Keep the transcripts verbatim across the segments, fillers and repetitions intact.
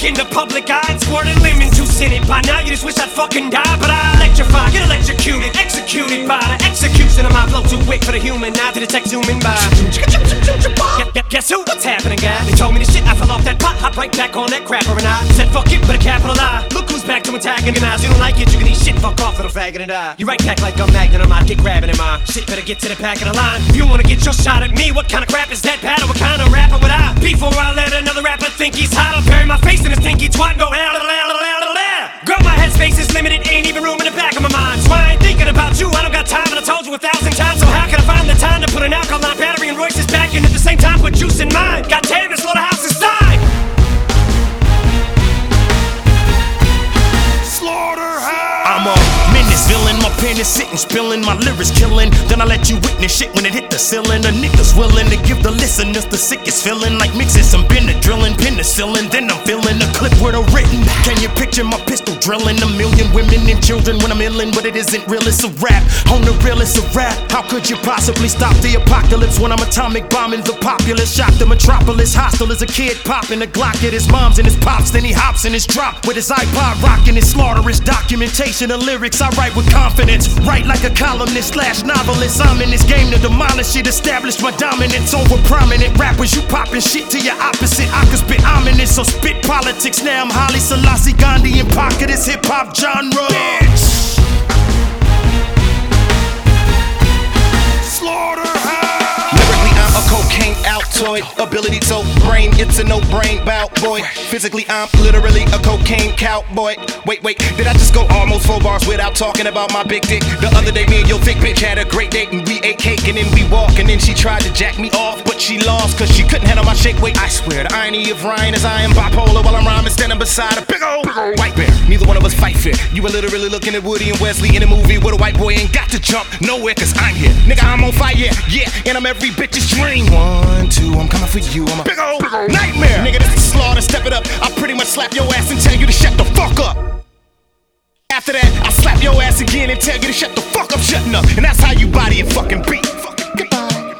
in the public eye and squirted lemon juice in it. By now you just wish I'd fucking die, but I electrify, get electrocuted, executed by the execution of my flow too quick for the human eye to detect zooming by. Guess who? What's happening, guys? They told me the shit, I fell off that pot, hop right back on that crapper, and I said fuck it, but a capital I. Look who's back to antagonize. You don't like it, you can eat shit, fuck off, little faggot, and die. You right back like a magnet on my dick grabbing in my shit. Better get to the back of the line. If you wanna get your shot at me, what kind of crap is that, Pat? Or what kind of rapper would I? Before I let another rapper think he's hot, I'll bury my face in a stinky twat and go hell, hell, hell, hell, hell. Girl, my headspace is limited, ain't even room in the back of my mind. So I ain't thinking about you, I don't got time, and I told you a thousand times. So how can I find the time to put an alkaline battery in Royce's back and at the same time put juice in mine? God damn, this slaughterhouse is time! Slaughterhouse! I'm a menace villain, my pen is sitting, spilling, my lyrics killing. Then I let you witness shit when it hit the ceiling. The niggas willing to give the listeners the sickest feeling, like mixing some Benadryl, penicillin. Then I'm feeling the clip with a written. Can you picture my pistol drilling a million women and children when I'm illin'? But it isn't real, it's a rap. On the real, it's a rap. How could you possibly stop the apocalypse when I'm atomic bombing the populace? Shock the metropolis, hostile as a kid popping a Glock at his mom's and his pops. Then he hops in his drop with his iPod rocking his slaughterous documentation of lyrics I write with confidence. Write like a columnist slash novelist. I'm in this game to demolish it, establish my dominance over prominent rappers. You popping shit to your opposite. I could spit ominous, so spit politics. Now I'm Haile Selassie, Gandhi, and pocket this hip hop genre. Bitch. Slaughterhouse. Lyrically, I'm a cocaine Altoid. Ability to brain, it's a no-brain bout, boy. Physically, I'm literally a cocaine cowboy. Wait, wait, did I just go almost four bars without talking about my big dick? The other day, me and your thick bitch had a great date, and we ate cake, and then we walked, and then she tried to jack me off, but she lost, cause she couldn't handle my shake weight. I swear, the irony of Ryan is I am bipolar while I'm rhyming, standing beside a big old, big old white bear. Neither one of us fight fair. You were literally looking at Woody and Wesley in a movie where the white boy ain't got to jump nowhere, cause I'm here. Nigga, I'm on fire, yeah, and I'm every bitch's dream. One, two, I'm coming for you, I'm a big old, big old nightmare. Nigga, this is slaughter, step it up. I'll pretty much slap your ass and tell you to shut the fuck up. After that, I'll slap your ass again and tell you to shut the fuck up, shutting up. And that's how you body a fucking beat. Goodbye.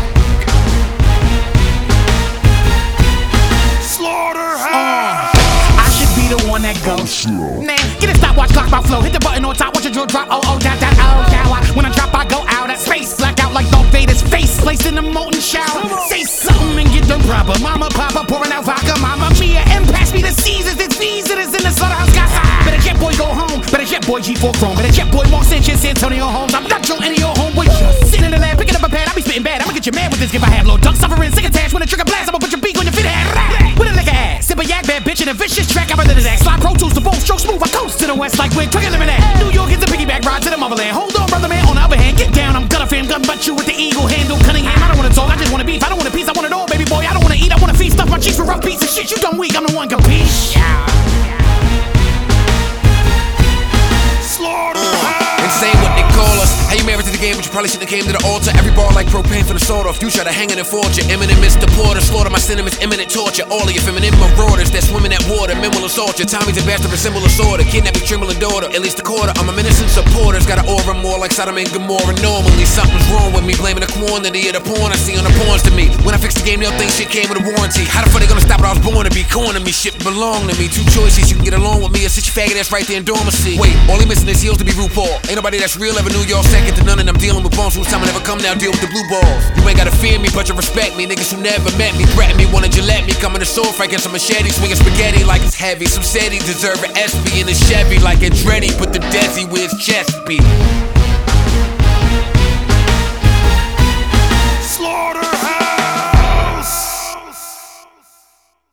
Slaughterhouse. Uh, I should be the one that goes. Nah, get a stopwatch, clock my flow. Hit the button on top, watch your drill drop. Oh, oh, that, that, oh, shower. When I drop, I go out at space. Black out like Darth Vader's face. Placed in the molten shower. Say something and get the rubber. Mama, papa, pouring out vodka. Mama, Mia, and pass me the Caesars. It's visitors in the slaughterhouse. Got better jet boy, go home. Better jet boy, G four Chrome. Better jet boy, Mark Sanchez, Antonio Holmes. I'm not your any of your homeboy. Just sitting in the lab, picking up a pad. I be spitting bad. I'ma get you mad with this. If I have low duck suffering, sick attached. When a trigger blast, I'ma put your beak on your fit head. With a liquor ass. Sip a yak bad bitch in a vicious track. I'm rather than that. Slide pro tools, the bold stroke smooth. I coast to the west like we're trigger living at. New York is a piggyback ride to the motherland. Hold on, brother man. On the other hand, get down. I'm gonna fan gun butt you with the eagle handle. Cunningham. I don't wanna talk. I just wanna beef. I don't wanna peace. I want it all, baby boy. I don't wanna eat. I wanna feast. Stuff my cheeks with rough piece of shit. You dumb weak. I'm the one compete. Insane what they call us. How you married to the game, but you probably shouldn't have came to the altar. Every bar like propane for the sword off. You try to hang it and forge it. Imminent Mister Porter, slaughter my sentiments, imminent torture. All of your feminine marauders that swim in that water, men will assault you. Tommy's a bastard, a symbol of sorta. Kidnap your trembling daughter, at least a quarter. I'm a innocent supporters, got an aura more like Sodom and Gomorrah. Normally something's wrong with me, blaming the quantity of the porn I see on the porns to me. When I fix the game, they'll think shit came with a warranty. How the fuck they gonna stop what I was born to be? Corner me, shit belong to me. Two choices, you can get along with me or sit your faggot ass right there in dormancy. Wait, all he missing is heels to be RuPaul. Ain't nobody that's real ever knew y'all second to none, and I'm dealing with bones whose time I never come now. Deal with the blue balls. You ain't gotta fear me, but you respect me. Niggas who never met me, threaten me, wanna Gillette me. Coming to sword fight against a machete, swinging spaghetti like it's heavy. Some said he deserve an S P in a Chevy like Andretti. Put the Desi where his chest be.